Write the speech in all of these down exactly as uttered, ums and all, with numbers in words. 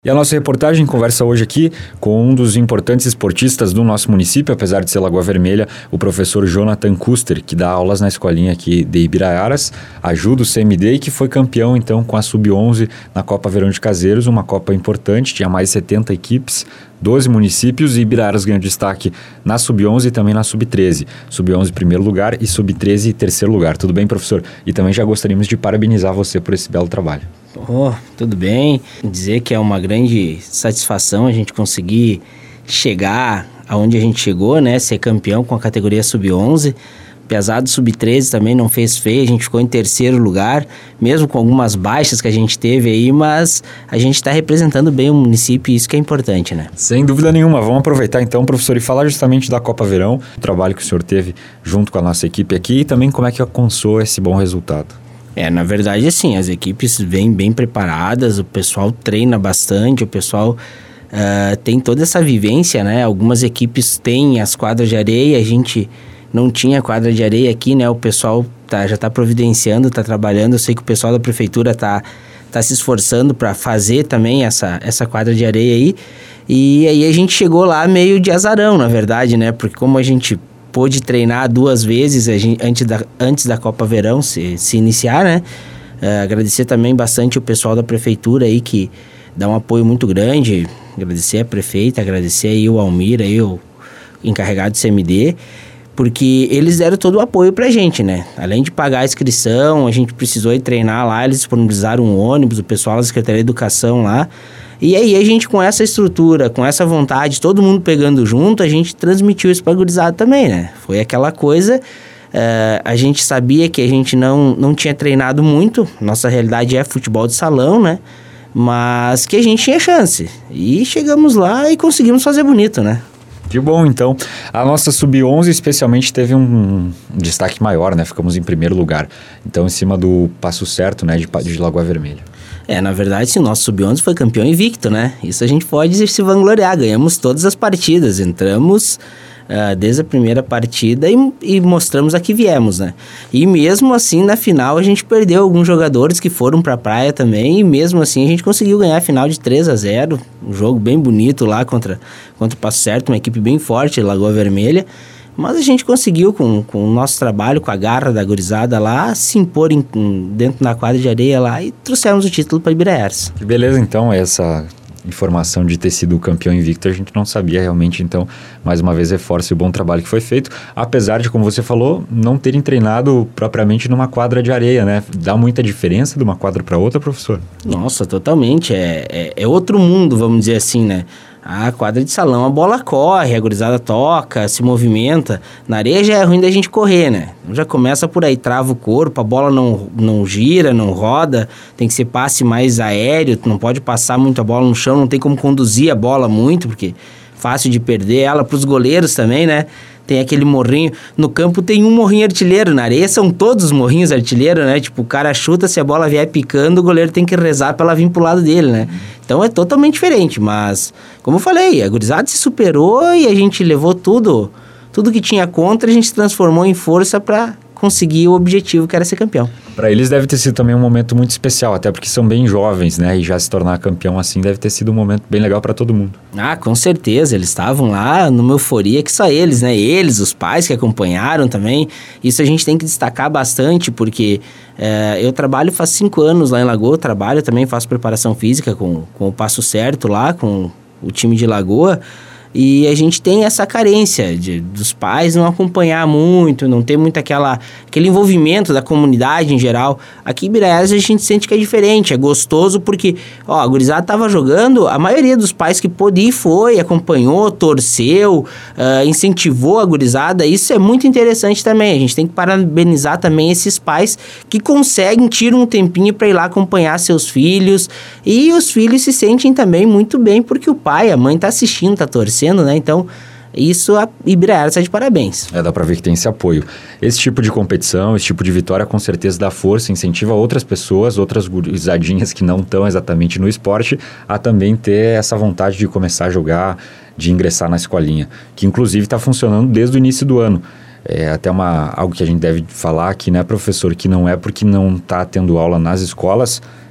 E a nossa reportagem conversa hoje aqui com um dos importantes esportistas do nosso município, apesar de ser Lagoa Vermelha, o professor Jonathan Kuster, que dá aulas na escolinha aqui de Ibiraiaras, ajuda o C M D e que foi campeão então com a sub onze na Copa Verão de Caseiros, uma Copa importante, tinha mais de setenta equipes, doze municípios, e Ibiraiaras ganhou destaque na sub onze e também na sub treze. sub onze primeiro lugar e sub treze terceiro lugar. Tudo bem, professor? E também já gostaríamos de parabenizar você por esse belo trabalho. Oh, tudo bem. Dizer que é uma grande satisfação a gente conseguir chegar aonde a gente chegou, né? Ser campeão com a categoria sub onze. Pesado sub treze também não fez feio, a gente ficou em terceiro lugar, mesmo com algumas baixas que a gente teve aí, mas a gente está representando bem o município e isso que é importante, né? Sem dúvida nenhuma. Vamos aproveitar então, professor, e falar justamente da Copa Verão, o trabalho que o senhor teve junto com a nossa equipe aqui e também como é que alcançou esse bom resultado. É, na verdade, assim, as equipes vêm bem preparadas, o pessoal treina bastante, o pessoal uh, tem toda essa vivência, né? Algumas equipes têm as quadras de areia, a gente não tinha quadra de areia aqui, né? O pessoal tá, já está providenciando, está trabalhando, eu sei que o pessoal da prefeitura está tá se esforçando para fazer também essa, essa quadra de areia aí, e aí a gente chegou lá meio de azarão, na verdade, né? Porque como a gente pôde treinar duas vezes a gente, antes, da, antes da Copa Verão se, se iniciar, né? Uh, agradecer também bastante o pessoal da prefeitura aí que dá um apoio muito grande. Agradecer a prefeita, agradecer aí o Almir, aí o encarregado do C M D, porque eles deram todo o apoio pra gente, né? Além de pagar a inscrição, a gente precisou ir treinar lá, eles disponibilizaram um ônibus, o pessoal da Secretaria de Educação lá. E aí a gente, com essa estrutura, com essa vontade, todo mundo pegando junto, a gente transmitiu isso para a gurizada também, né? Foi aquela coisa, uh, a gente sabia que a gente não, não tinha treinado muito, nossa realidade é futebol de salão, né? Mas que a gente tinha chance. E chegamos lá e conseguimos fazer bonito, né? Que bom, então. A nossa sub onze especialmente teve um, um destaque maior, né? Ficamos em primeiro lugar. Então, em cima do passo certo, né? De, de Lagoa Vermelha. É, na verdade, sim, o nosso sub onze foi campeão invicto, né? Isso a gente pode se vangloriar. Ganhamos todas as partidas, entramos uh, desde a primeira partida e, e mostramos a que viemos, né? E mesmo assim, na final, a gente perdeu alguns jogadores que foram pra praia também, e mesmo assim a gente conseguiu ganhar a final de três a zero. Um jogo bem bonito lá contra, contra o Passo Certo, uma equipe bem forte, Lagoa Vermelha. Mas a gente conseguiu, com, com o nosso trabalho, com a garra da gurizada lá, se impor em, em, dentro da quadra de areia lá e trouxemos o título para Ibiraiaras. Que beleza, então, essa informação de ter sido campeão invicto a gente não sabia realmente, então, mais uma vez reforça o bom trabalho que foi feito, apesar de, como você falou, não terem treinado propriamente numa quadra de areia, né? Dá muita diferença de uma quadra para outra, professor? Nossa, totalmente, é, é, é outro mundo, vamos dizer assim, né? A quadra de salão, a bola corre, a gurizada toca, se movimenta. Na areia já é ruim da gente correr, né? Já começa por aí, trava o corpo, a bola não, não gira, não roda, tem que ser passe mais aéreo, não pode passar muito a bola no chão, não tem como conduzir a bola muito, porque fácil de perder ela. Para os goleiros também, né? Tem aquele morrinho, no campo tem um morrinho artilheiro, na areia são todos os morrinhos artilheiros, né? Tipo, o cara chuta, se a bola vier picando, o goleiro tem que rezar pra ela vir pro lado dele, né? Então é totalmente diferente, mas, como eu falei, a gurizada se superou e a gente levou tudo, tudo que tinha contra, a gente se transformou em força pra conseguir o objetivo que era ser campeão. Para eles deve ter sido também um momento muito especial, até porque são bem jovens, né? E já se tornar campeão assim deve ter sido um momento bem legal para todo mundo. Ah, com certeza. Eles estavam lá numa euforia que só eles, né? Eles, os pais que acompanharam também. Isso a gente tem que destacar bastante, porque é, eu trabalho faz cinco anos lá em Lagoa, trabalho também, faço preparação física com, com o Passo Certo lá, com o time de Lagoa. E a gente tem essa carência de, dos pais não acompanhar muito, não ter muito aquela, aquele envolvimento da comunidade em geral. Aqui em Ibiraiaras a gente sente que é diferente, é gostoso porque, ó, a gurizada tava jogando, a maioria dos pais que pôde ir foi, acompanhou, torceu, uh, incentivou a gurizada. Isso é muito interessante também. A gente tem que parabenizar também esses pais que conseguem, tiram um tempinho para ir lá acompanhar seus filhos. E os filhos se sentem também muito bem porque o pai, a mãe tá assistindo, tá torcendo. Né? Então, isso a Ibiraiaras está de parabéns. É, dá para ver que tem esse apoio. Esse tipo de competição, esse tipo de vitória, com certeza dá força, incentiva outras pessoas, outras gurizadinhas que não estão exatamente no esporte, a também ter essa vontade de começar a jogar, de ingressar na escolinha, que inclusive está funcionando desde o início do ano. É até uma, algo que a gente deve falar aqui, né, professor, que não é porque não está tendo aula nas escolas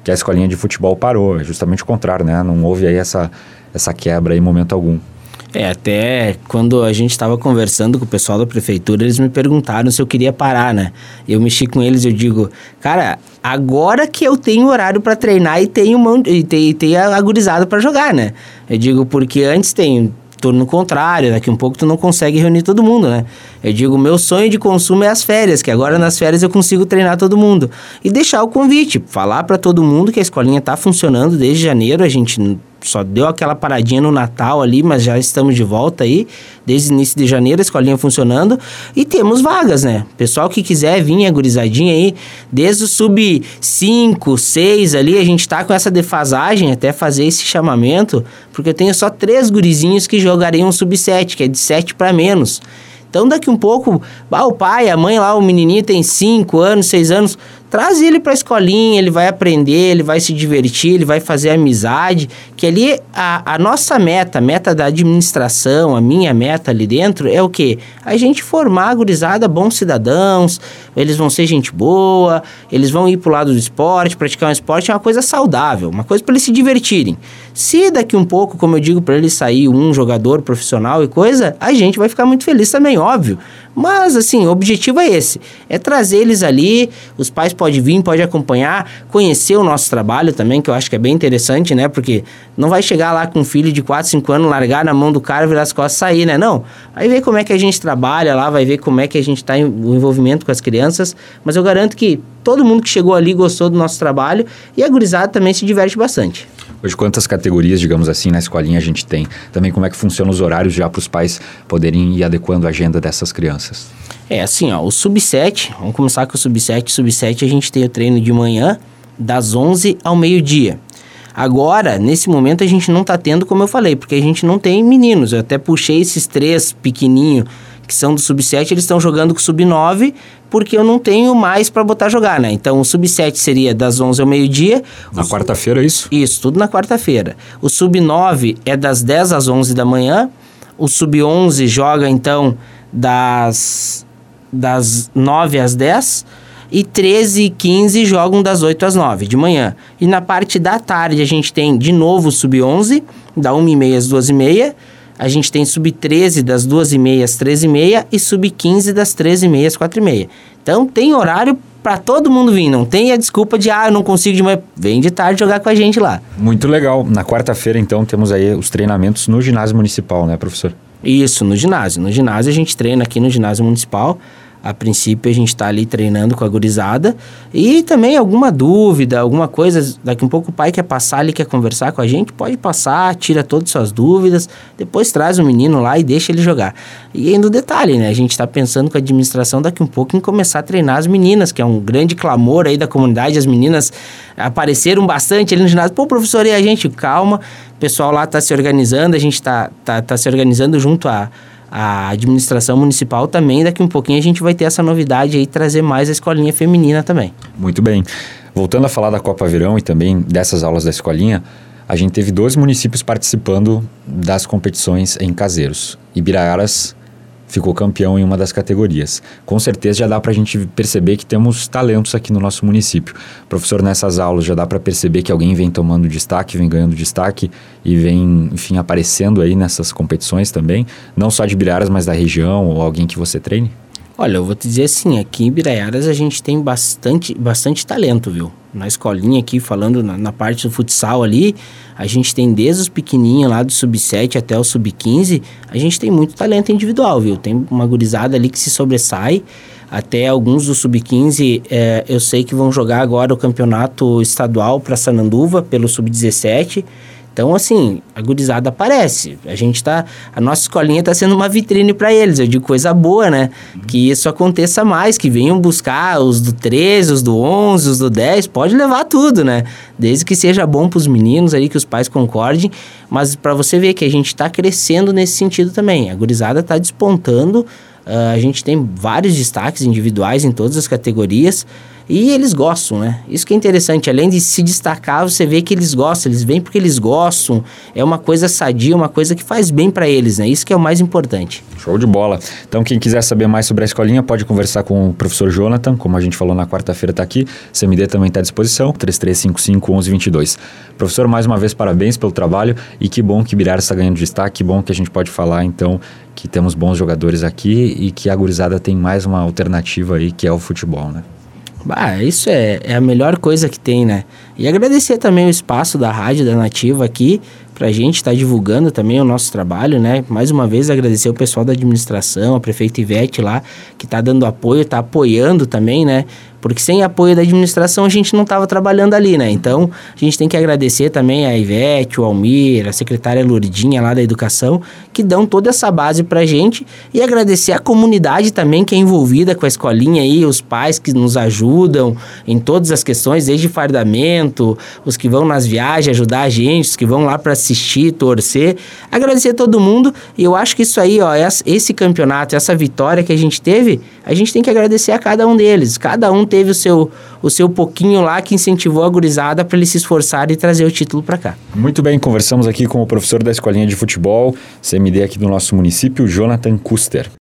que a escolinha de futebol parou. É justamente o contrário, né? Não houve aí essa, essa quebra em momento algum. É, até quando a gente estava conversando com o pessoal da prefeitura, eles me perguntaram se eu queria parar, né? Eu mexi com eles, eu digo, cara, agora que eu tenho horário para treinar e tenho, mão, e tenho, e tenho a gurizada para jogar, né? Eu digo, porque antes tem turno contrário, daqui um pouco tu não consegue reunir todo mundo, né? Eu digo, meu sonho de consumo é as férias, que agora nas férias eu consigo treinar todo mundo. E deixar o convite, falar para todo mundo que a escolinha tá funcionando desde janeiro, a gente só deu aquela paradinha no Natal ali, mas já estamos de volta aí, desde o início de janeiro, a escolinha funcionando, e temos vagas, né? Pessoal que quiser vir, a gurizadinha aí, desde o sub cinco, seis ali, a gente tá com essa defasagem, até fazer esse chamamento, porque eu tenho só três gurizinhos que jogariam um sub sete, que é de sete para menos. Então, daqui um pouco, ah, o pai, a mãe lá, o menininho tem cinco anos, seis anos, traz ele para a escolinha, ele vai aprender, ele vai se divertir, ele vai fazer amizade, que ali a, a nossa meta, a meta da administração, a minha meta ali dentro é o quê? A gente formar a gurizada bons cidadãos, eles vão ser gente boa, eles vão ir pro lado do esporte, praticar um esporte é uma coisa saudável, uma coisa para eles se divertirem. Se daqui um pouco, como eu digo, para eles sair um jogador profissional e coisa, a gente vai ficar muito feliz também, óbvio. Mas, assim, o objetivo é esse, é trazer eles ali, os pais podem vir, podem acompanhar, conhecer o nosso trabalho também, que eu acho que é bem interessante, né? Porque não vai chegar lá com um filho de quatro, cinco anos, largar na mão do cara, virar as costas e sair, né? Não, vai ver como é que a gente trabalha lá, vai ver como é que a gente está em o envolvimento com as crianças, mas eu garanto que todo mundo que chegou ali gostou do nosso trabalho e a gurizada também se diverte bastante. Hoje, quantas categorias, digamos assim, na escolinha a gente tem? Também como é que funcionam os horários já para os pais poderem ir adequando a agenda dessas crianças? É assim, ó, o sub sete, vamos começar com o sub sete. sub sete a gente tem o treino de manhã, das onze ao meio-dia. Agora, nesse momento, a gente não tá tendo, como eu falei, porque a gente não tem meninos. Eu até puxei esses três pequenininhos que são do sub sete, eles estão jogando com o sub nove, porque eu não tenho mais para botar jogar, né? Então, o sub sete seria das onze ao meio-dia. Na quarta-feira, é isso? Isso, tudo na quarta-feira. O sub nove é das dez às onze da manhã. O sub onze joga, então, das, das nove às dez. E treze e quinze jogam das oito às nove de manhã. E na parte da tarde, a gente tem, de novo, o sub onze, da uma e meia às duas e meia. A gente tem sub treze das duas e meia às treze e meia e sub quinze das treze e meia às quatro e meia. Então, tem horário para todo mundo vir. Não tem a desculpa de, ah, eu não consigo de manhã. Vem de tarde jogar com a gente lá. Muito legal. Na quarta-feira, então, temos aí os treinamentos no ginásio municipal, né, professor? Isso, no ginásio. No ginásio, a gente treina aqui no ginásio municipal. A princípio, a gente está ali treinando com a gurizada. E também alguma dúvida, alguma coisa, daqui um pouco o pai quer passar ali, quer conversar com a gente, pode passar, tira todas as suas dúvidas, depois traz o menino lá e deixa ele jogar. E ainda o detalhe, né? A gente está pensando com a administração daqui um pouco em começar a treinar as meninas, que é um grande clamor aí da comunidade. As meninas apareceram bastante ali no ginásio. Pô, professor, e a gente? Calma, o pessoal lá está se organizando, a gente está tá, tá se organizando junto a... a administração municipal também. Daqui um pouquinho a gente vai ter essa novidade aí, trazer mais a escolinha feminina também. Muito bem. Voltando a falar da Copa Verão e também dessas aulas da escolinha, a gente teve dois municípios participando das competições em Caseiros. Ibiraiaras ficou campeão em uma das categorias. Com certeza já dá para a gente perceber que temos talentos aqui no nosso município. Professor, nessas aulas já dá para perceber que alguém vem tomando destaque, vem ganhando destaque e vem, enfim, aparecendo aí nessas competições também, não só de Ibiraiaras, mas da região ou alguém que você treine? Olha, eu vou te dizer assim, aqui em Ibiraiaras a gente tem bastante, bastante talento, viu? Na escolinha aqui, falando na, na parte do futsal ali, a gente tem desde os pequenininhos lá do sub sete até o sub quinze, a gente tem muito talento individual, viu? Tem uma gurizada ali que se sobressai, até alguns do sub quinze, é, eu sei que vão jogar agora o campeonato estadual para Sananduva, pelo sub dezessete. Então, assim, a gurizada aparece. A gente tá... A nossa escolinha tá sendo uma vitrine para eles. Eu digo coisa boa, né? Uhum. Que isso aconteça mais, que venham buscar os do treze, os do onze, os do dez. Pode levar tudo, né? Desde que seja bom pros meninos aí, que os pais concordem. Mas para você ver que a gente tá crescendo nesse sentido também. A gurizada tá despontando. Uh, a gente tem vários destaques individuais em todas as categorias. E eles gostam, né? Isso que é interessante, além de se destacar, você vê que eles gostam, eles vêm porque eles gostam, é uma coisa sadia, uma coisa que faz bem para eles, né? Isso que é o mais importante. Show de bola. Então, quem quiser saber mais sobre a escolinha, pode conversar com o professor Jonathan, como a gente falou na quarta-feira, está aqui. C M D também está à disposição, três três cinco cinco, um um dois dois. Professor, mais uma vez, parabéns pelo trabalho e que bom que Ibirara está ganhando destaque, que bom que a gente pode falar, então, que temos bons jogadores aqui e que a gurizada tem mais uma alternativa aí, que é o futebol, né? Bah, isso é, é a melhor coisa que tem, né? E agradecer também o espaço da Rádio da Nativa aqui, pra gente estar tá divulgando também o nosso trabalho, né? Mais uma vez agradecer o pessoal da administração, a prefeita Ivete lá, que tá dando apoio, tá apoiando também, né? Porque sem apoio da administração a gente não estava trabalhando ali, né? Então, a gente tem que agradecer também a Ivete, o Almir, a secretária Lourdinha lá da Educação, que dão toda essa base pra gente. E agradecer a comunidade também que é envolvida com a escolinha aí, os pais que nos ajudam em todas as questões, desde fardamento, os que vão nas viagens ajudar a gente, os que vão lá para assistir, torcer. Agradecer todo mundo. E eu acho que isso aí, ó, esse campeonato, essa vitória que a gente teve, a gente tem que agradecer a cada um deles. Cada um teve o seu, o seu pouquinho lá que incentivou a gurizada para eles se esforçarem e trazer o título para cá. Muito bem, conversamos aqui com o professor da Escolinha de Futebol, C M D aqui do nosso município, Jonathan Kuster.